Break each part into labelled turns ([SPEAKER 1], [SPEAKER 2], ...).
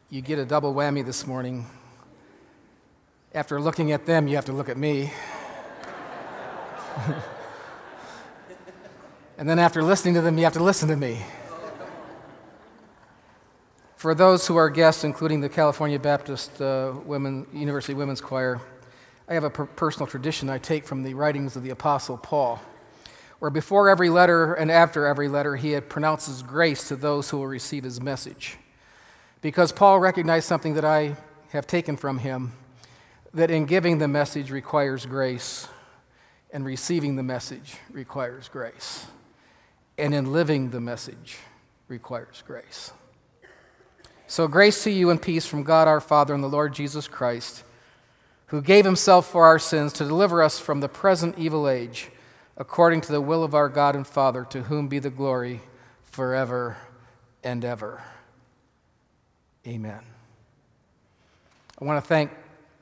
[SPEAKER 1] you get a double whammy this morning. After looking at them, you have to look at me. And then after listening to them, you have to listen to me. For those who are guests, including the California Baptist University Women's Choir, I have a personal tradition I take from the writings of the Apostle Paul, where before every letter and after every letter, he pronounces grace to those who will receive his message. Because Paul recognized something that I have taken from him, that in giving the message requires grace, and receiving the message requires grace, and in living the message requires grace. So grace to you and peace from God our Father and the Lord Jesus Christ, who gave himself for our sins to deliver us from the present evil age, according to the will of our God and Father, to whom be the glory forever and ever. Amen. I want to thank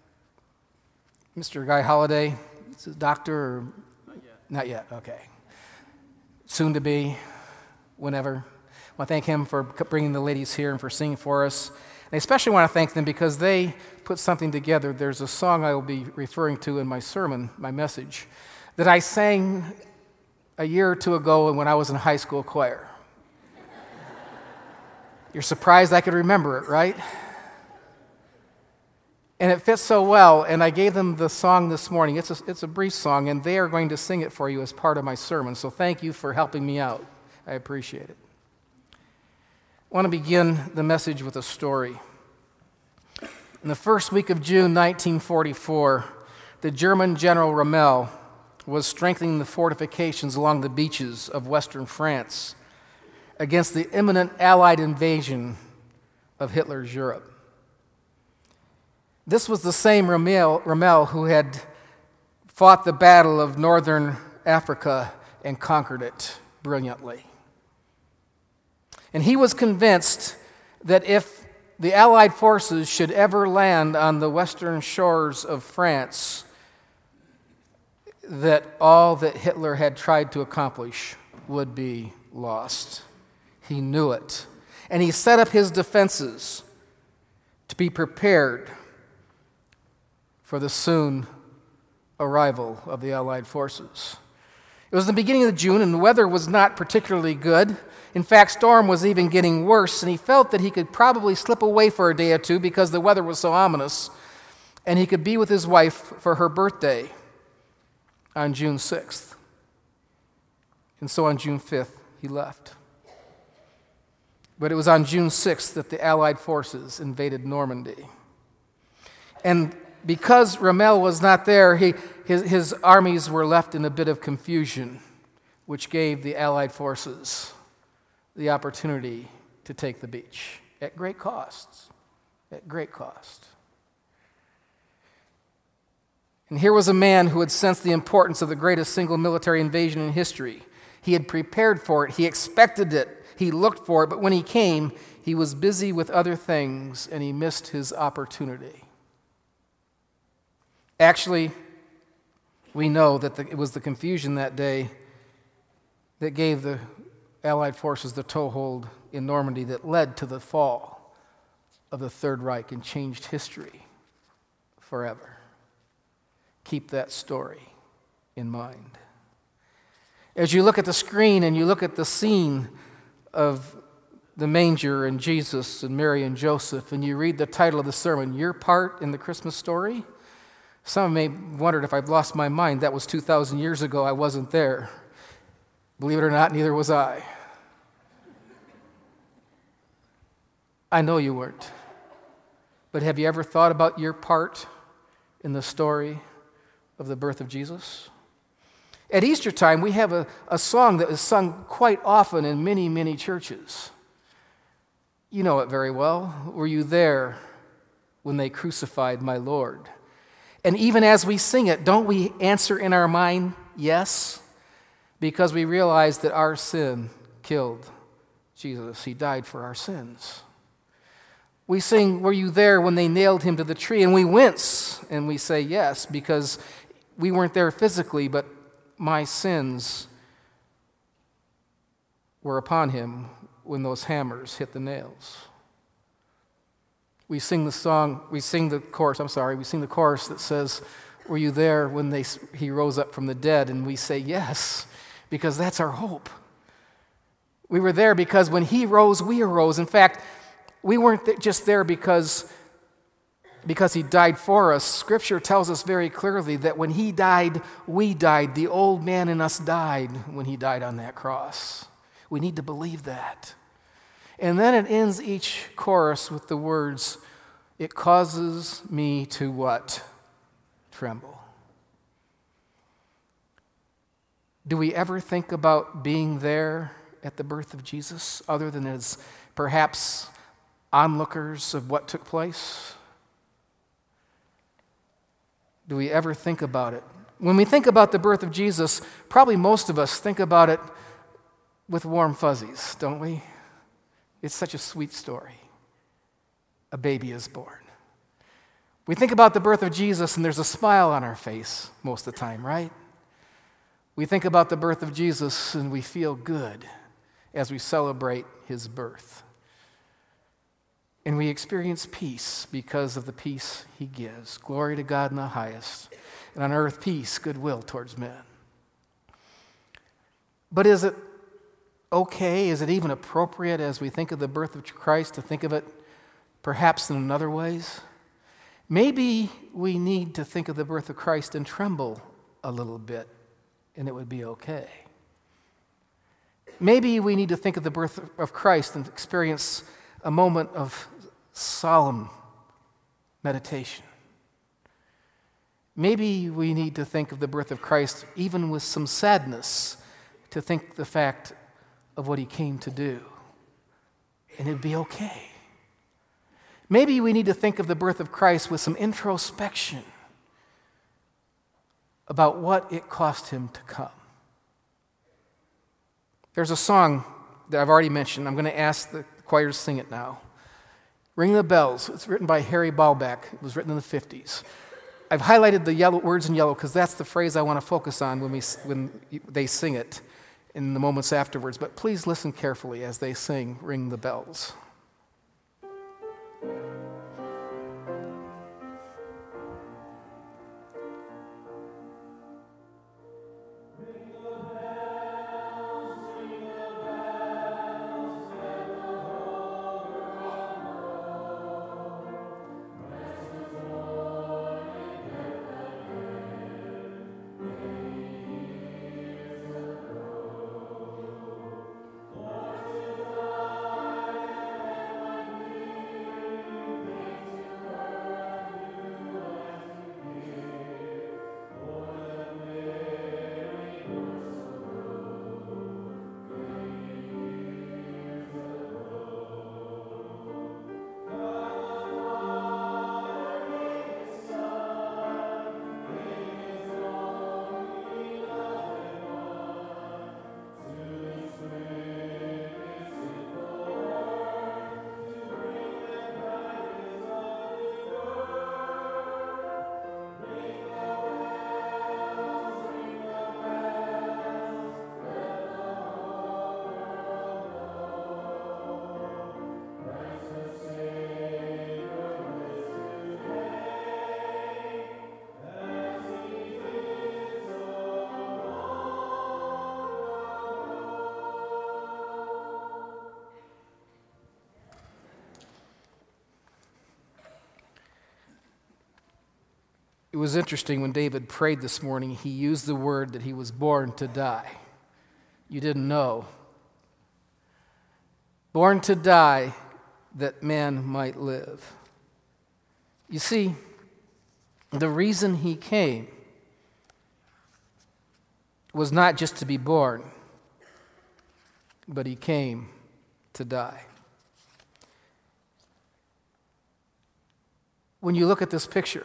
[SPEAKER 1] Mr. Guy Holliday. Is his doctor or? Not yet, okay. Soon to be, whenever. I want to thank him for bringing the ladies here and for singing for us. And I especially want to thank them because they put something together. There's a song I will be referring to in my sermon, my message, that I sang a year or two ago when I was in high school choir. You're surprised I could remember it, right? And it fits so well, and I gave them the song this morning. It's a brief song, and they are going to sing it for you as part of my sermon. So thank you for helping me out. I appreciate it. I want to begin the message with a story. In the first week of June 1944, the German General Rommel was strengthening the fortifications along the beaches of western France against the imminent Allied invasion of Hitler's Europe. This was the same Rommel who had fought the Battle of Northern Africa and conquered it brilliantly. And he was convinced that if the Allied forces should ever land on the western shores of France, that all that Hitler had tried to accomplish would be lost. He knew it. And he set up his defenses to be prepared for the soon arrival of the Allied forces. It was the beginning of June, and the weather was not particularly good. In fact, storm was even getting worse, and he felt that he could probably slip away for a day or two because the weather was so ominous, and he could be with his wife for her birthday on June 6th. And so on June 5th, he left. But it was on June 6th that the Allied forces invaded Normandy. And because Rommel was not there, his armies were left in a bit of confusion, which gave the Allied forces the opportunity to take the beach at great costs. At great cost. And here was a man who had sensed the importance of the greatest single military invasion in history. He had prepared for it. He expected it. He looked for it. But when he came, he was busy with other things, and he missed his opportunity. Actually, we know that it was the confusion that day that gave the Allied forces the toehold in Normandy that led to the fall of the Third Reich and changed history forever. Keep that story in mind. As you look at the screen and you look at the scene of the manger and Jesus and Mary and Joseph, and you read the title of the sermon, Your Part in the Christmas Story, some may have wondered if I've lost my mind. That was 2,000 years ago. I wasn't there. Believe it or not, neither was I. I know you weren't. But have you ever thought about your part in the story of the birth of Jesus? At Easter time, we have a song that is sung quite often in many, many churches. You know it very well. Were you there when they crucified my Lord? And even as we sing it, don't we answer in our mind, yes? Because we realize that our sin killed Jesus. He died for our sins. We sing, were you there when they nailed him to the tree? And we wince and we say yes, because we weren't there physically, but my sins were upon him when those hammers hit the nails. We sing the chorus that says, "Were you there when he rose up from the dead?" And we say yes, because that's our hope. We were there because when he rose, we arose. In fact, we weren't just there because he died for us. Scripture tells us very clearly that when he died, we died. The old man in us died when he died on that cross. We need to believe that. And then it ends each chorus with the words, "It causes me to" what? Tremble. Do we ever think about being there at the birth of Jesus, other than as perhaps onlookers of what took place? Do we ever think about it? When we think about the birth of Jesus, probably most of us think about it with warm fuzzies, don't we? It's such a sweet story. A baby is born. We think about the birth of Jesus and there's a smile on our face most of the time, right? We think about the birth of Jesus and we feel good as we celebrate his birth. And we experience peace because of the peace he gives. Glory to God in the highest, and on earth peace, goodwill towards men. But is it okay, is it even appropriate as we think of the birth of Christ to think of it perhaps in other ways? Maybe we need to think of the birth of Christ and tremble a little bit, and it would be okay. Maybe we need to think of the birth of Christ and experience a moment of solemn meditation. Maybe we need to think of the birth of Christ even with some sadness, to think the fact of what he came to do, and it'd be okay. Maybe we need to think of the birth of Christ with some introspection about what it cost him to come. There's a song that I've already mentioned. I'm going to ask the choir to sing it now. Ring the Bells. It's written by Harry Balbeck. It was written in the 50s. I've highlighted the words in yellow because that's the phrase I want to focus on when they sing it in the moments afterwards. But please listen carefully as they sing Ring the Bells. It was interesting when David prayed this morning, he used the word that he was born to die. You didn't know. Born to die that man might live. You see, the reason he came was not just to be born, but he came to die. When you look at this picture,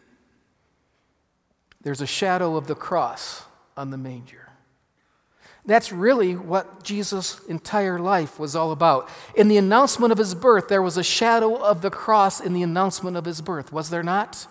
[SPEAKER 1] there's a shadow of the cross on the manger. That's really what Jesus' entire life was all about. In the announcement of his birth, there was a shadow of the cross in the announcement of his birth, was there not?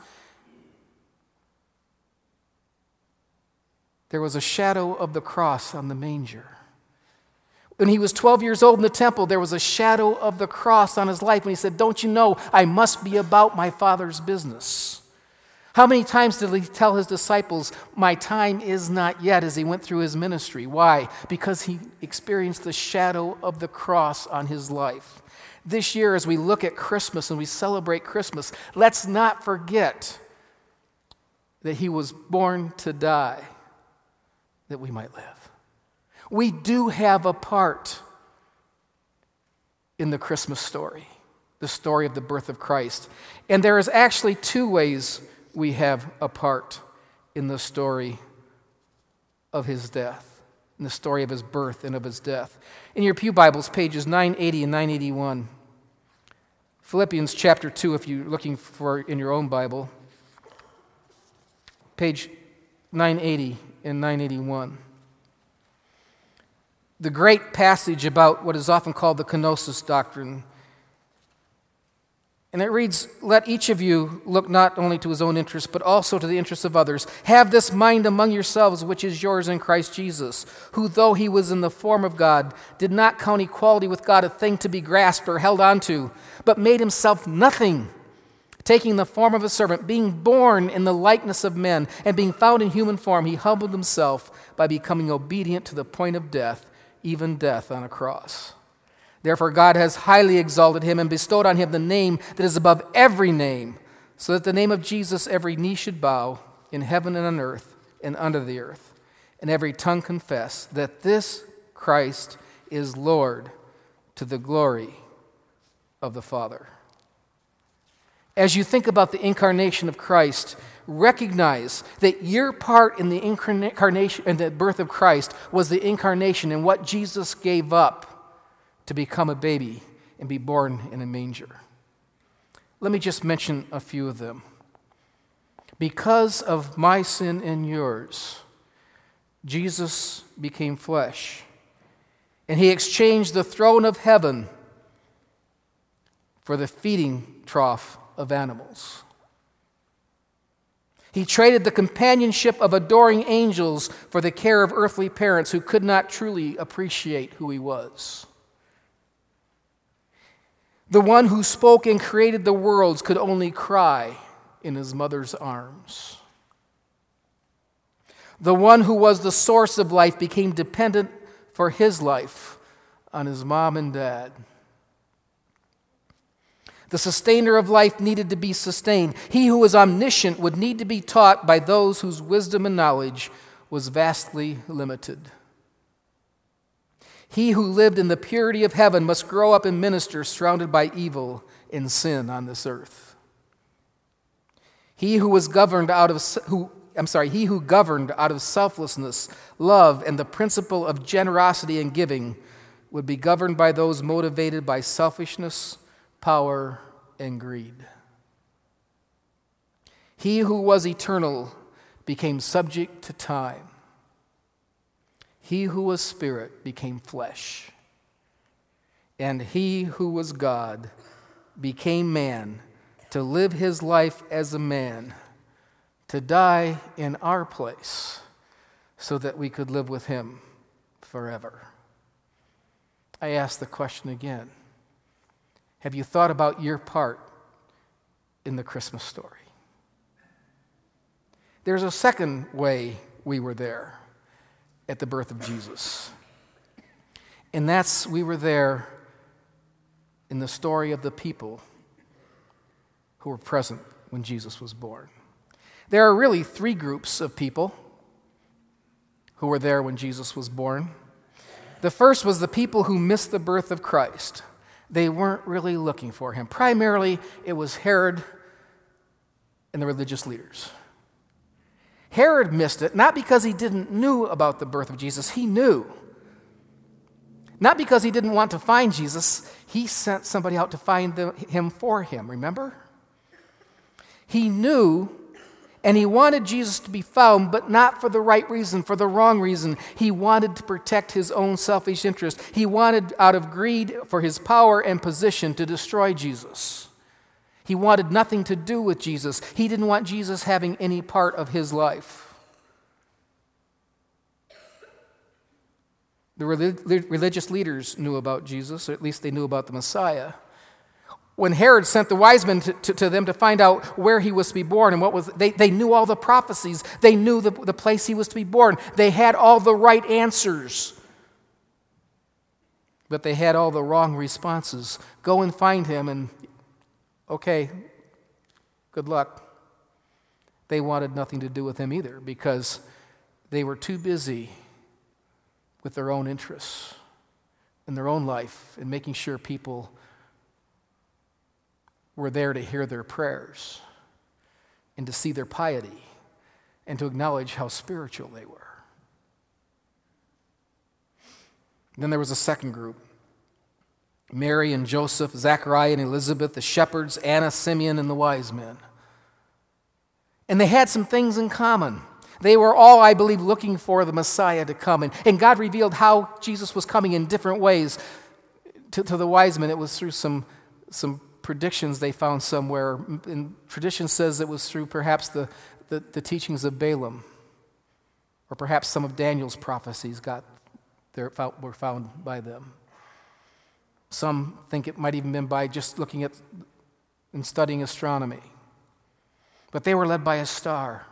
[SPEAKER 1] There was a shadow of the cross on the manger. When he was 12 years old in the temple, there was a shadow of the cross on his life. And he said, don't you know, I must be about my Father's business. How many times did he tell his disciples, my time is not yet, as he went through his ministry? Why? Because he experienced the shadow of the cross on his life. This year, as we look at Christmas and we celebrate Christmas, let's not forget that he was born to die, that we might live. We do have a part in the Christmas story, the story of the birth of Christ. And there is actually two ways we have a part in the story of his death, in the story of his birth and of his death. In your pew Bibles, pages 980 and 981, Philippians chapter 2, if you're looking for in your own Bible, page 980 and 981. The great passage about what is often called the kenosis doctrine. And it reads, let each of you look not only to his own interests, but also to the interests of others. Have this mind among yourselves, which is yours in Christ Jesus, who, though he was in the form of God, did not count equality with God a thing to be grasped or held onto, but made himself nothing, taking the form of a servant, being born in the likeness of men, and being found in human form, he humbled himself by becoming obedient to the point of death, even death on a cross. Therefore God has highly exalted him and bestowed on him the name that is above every name, so that the name of Jesus every knee should bow in heaven and on earth and under the earth, and every tongue confess that this Christ is Lord, to the glory of the Father. As you think about the incarnation of Christ, recognize that your part in the incarnation and the birth of Christ was the incarnation and what Jesus gave up to become a baby and be born in a manger. Let me just mention a few of them. Because of my sin and yours, Jesus became flesh, and he exchanged the throne of heaven for the feeding trough of animals. He traded the companionship of adoring angels for the care of earthly parents who could not truly appreciate who he was. The one who spoke and created the worlds could only cry in his mother's arms. The one who was the source of life became dependent for his life on his mom and dad. The sustainer of life needed to be sustained. He who was omniscient would need to be taught by those whose wisdom and knowledge was vastly limited. He who lived in the purity of heaven must grow up and minister surrounded by evil and sin on this earth. He who governed out of selflessness, love, and the principle of generosity and giving would be governed by those motivated by selfishness, power, and greed. He who was eternal became subject to time. He who was spirit became flesh. And he who was God became man to live his life as a man, to die in our place so that we could live with him forever. I ask the question again. Have you thought about your part in the Christmas story? There's a second way we were there at the birth of Jesus. And that's we were there in the story of the people who were present when Jesus was born. There are really three groups of people who were there when Jesus was born. The first was the people who missed the birth of Christ. They weren't really looking for him. Primarily, it was Herod and the religious leaders. Herod missed it, not because he didn't know about the birth of Jesus. He knew. Not because he didn't want to find Jesus. He sent somebody out to find him for him, remember? He knew, and he wanted Jesus to be found, but not for the right reason, for the wrong reason. He wanted to protect his own selfish interest. He wanted, out of greed for his power and position, to destroy Jesus. He wanted nothing to do with Jesus. He didn't want Jesus having any part of his life. The religious leaders knew about Jesus, or at least they knew about the Messiah. When Herod sent the wise men to them to find out where he was to be born and what was, they knew all the prophecies. They knew the place he was to be born. They had all the right answers. But they had all the wrong responses. Go and find him and, okay, good luck. They wanted nothing to do with him either because they were too busy with their own interests and their own life and making sure people were there to hear their prayers and to see their piety and to acknowledge how spiritual they were. Then there was a second group. Mary and Joseph, Zachariah and Elizabeth, the shepherds, Anna, Simeon, and the wise men. And they had some things in common. They were all, I believe, looking for the Messiah to come. And God revealed how Jesus was coming in different ways. To the wise men, it was through some predictions they found somewhere. And tradition says it was through perhaps the teachings of Balaam. Or perhaps some of Daniel's prophecies were found by them. Some think it might even been by just looking at and studying astronomy. But they were led by a star.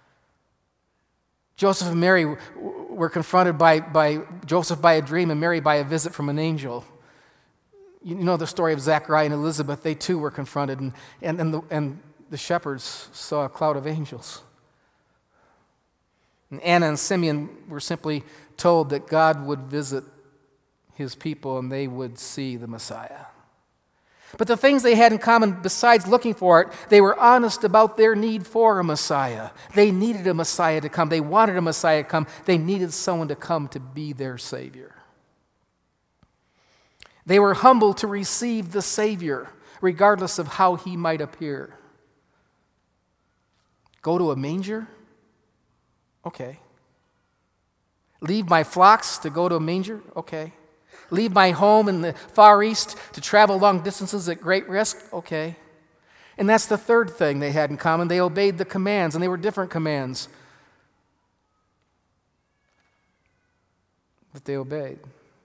[SPEAKER 1] Joseph and Mary were confronted by Joseph by a dream and Mary by a visit from an angel. You know the story of Zachariah and Elizabeth. They too were confronted, and the shepherds saw a cloud of angels. And Anna and Simeon were simply told that God would visit his people and they would see the Messiah. But the things they had in common besides looking for it, they were honest about their need for a Messiah. They needed a Messiah to come. They wanted a Messiah to come. They needed someone to come to be their Savior. They were humble to receive the Savior, regardless of how he might appear. Go to a manger? Okay. Leave my flocks to go to a manger? Okay. Leave my home in the Far East to travel long distances at great risk? Okay. And that's the third thing they had in common. They obeyed the commands, and they were different commands. But they obeyed.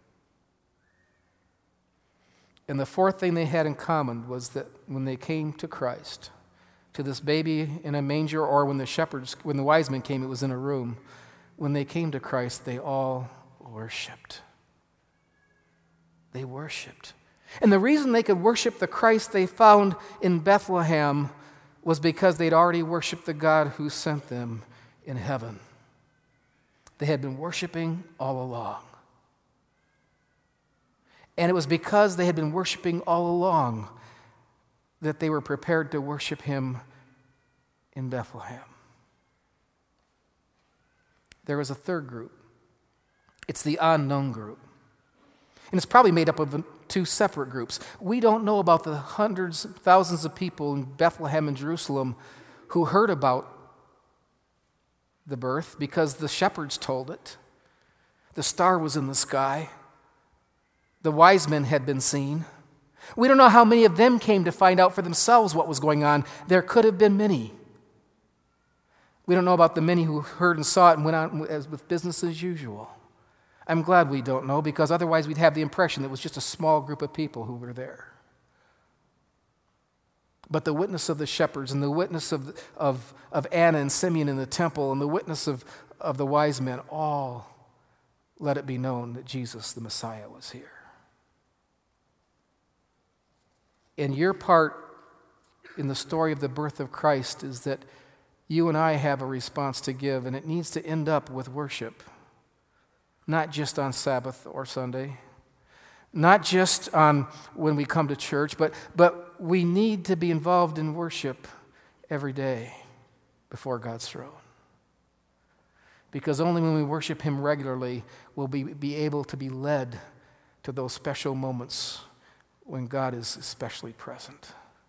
[SPEAKER 1] And the fourth thing they had in common was that when they came to Christ, to this baby in a manger, or when the wise men came, it was in a room. When they came to Christ, they all worshiped. They worshiped. And the reason they could worship the Christ they found in Bethlehem was because they'd already worshiped the God who sent them in heaven. They had been worshiping all along. And it was because they had been worshiping all along that they were prepared to worship him in Bethlehem. There was a third group. It's the unknown group. And it's probably made up of two separate groups. We don't know about the hundreds, thousands of people in Bethlehem and Jerusalem who heard about the birth because the shepherds told it. The star was in the sky. The wise men had been seen. We don't know how many of them came to find out for themselves what was going on. There could have been many. We don't know about the many who heard and saw it and went on with business as usual. I'm glad we don't know, because otherwise we'd have the impression that it was just a small group of people who were there. But the witness of the shepherds and the witness of Anna and Simeon in the temple and the witness of the wise men all let it be known that Jesus, the Messiah, was here. And your part in the story of the birth of Christ is that you and I have a response to give, and it needs to end up with worship. Not just on Sabbath or Sunday, not just on when we come to church, but we need to be involved in worship every day before God's throne. Because only when we worship him regularly will we be able to be led to those special moments when God is especially present.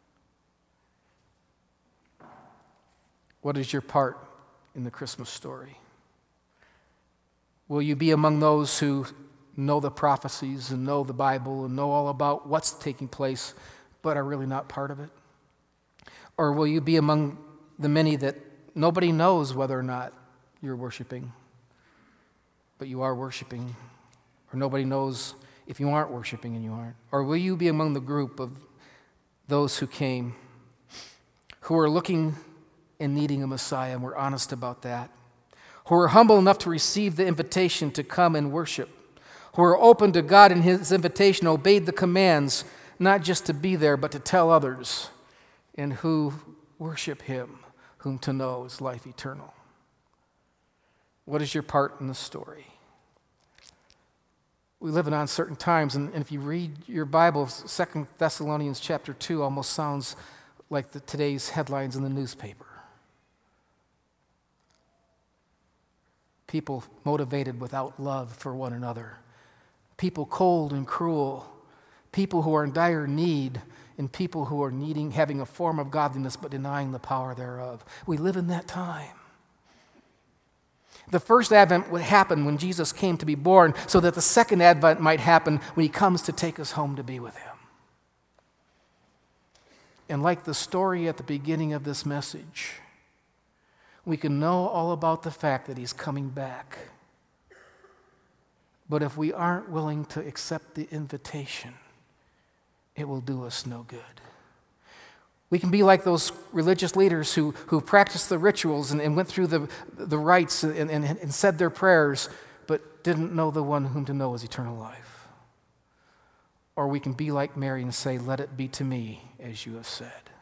[SPEAKER 1] What is your part in the Christmas story? Will you be among those who know the prophecies and know the Bible and know all about what's taking place, but are really not part of it? Or will you be among the many that nobody knows whether or not you're worshiping, but you are worshiping Or nobody knows if you aren't worshiping and you aren't? Or will you be among the group of those who came, who are looking and needing a Messiah, and we're honest about that, who are humble enough to receive the invitation to come and worship, who are open to God and His invitation, obeyed the commands, not just to be there, but to tell others, and who worship Him, whom to know is life eternal? What is your part in the story? We live in uncertain times, and if you read your Bible, 2 Thessalonians chapter 2 almost sounds like today's headlines in the newspaper. People motivated without love for one another. People cold and cruel. People who are in dire need, and people who are having a form of godliness but denying the power thereof. We live in that time. The first advent would happen when Jesus came to be born, so that the second advent might happen when He comes to take us home to be with Him. And like the story at the beginning of this message, we can know all about the fact that He's coming back. But if we aren't willing to accept the invitation, it will do us no good. We can be like those religious leaders who practiced the rituals and went through the rites and said their prayers, but didn't know the one whom to know is eternal life. Or we can be like Mary and say, "Let it be to me as you have said."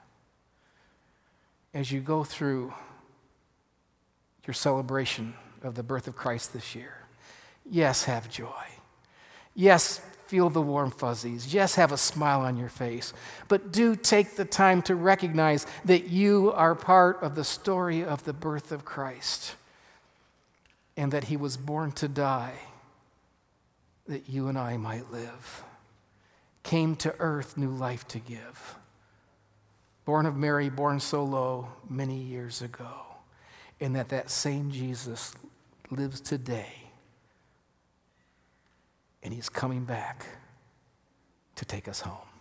[SPEAKER 1] As you go through your celebration of the birth of Christ this year, yes, have joy. Yes, feel the warm fuzzies. Yes, have a smile on your face. But do take the time to recognize that you are part of the story of the birth of Christ, and that He was born to die, that you and I might live. Came to earth new life to give. Born of Mary, born so low many years ago. And that same Jesus lives today. And He's coming back to take us home.